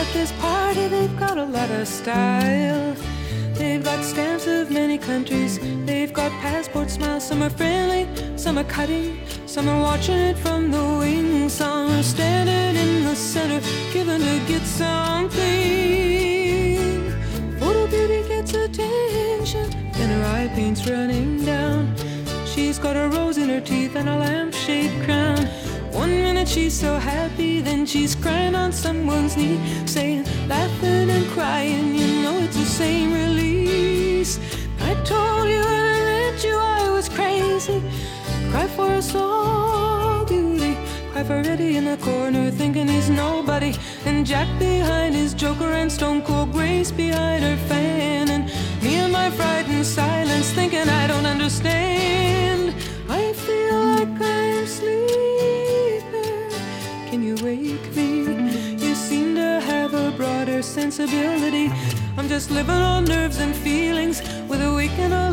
at this party, they've got a lot of style. They've got stamps of many countries. They've got passport smiles. Some are friendly, some are cutting, some are watching it from the wings. Some are standing in the center, giving to get something. Photo beauty gets attention, and her eye paint's running down. She's got a rose in her teeth and a lampshade crown. One minute she's so happy, then she's crying on someone's knee, saying, laughing and crying, you know it's the same release. I told you when I met you I was crazy. Cry for a soul beauty, cry for Eddie in the corner thinking he's nobody, and Jack behind his Joker, and Stone Cold Grace behind her fan, and me and my frightened silence thinking I don't understand. I feel like I'm sleeping. Can you wake me? You seem to have a broader sensibility. I'm just living on nerves and feelings with a weekend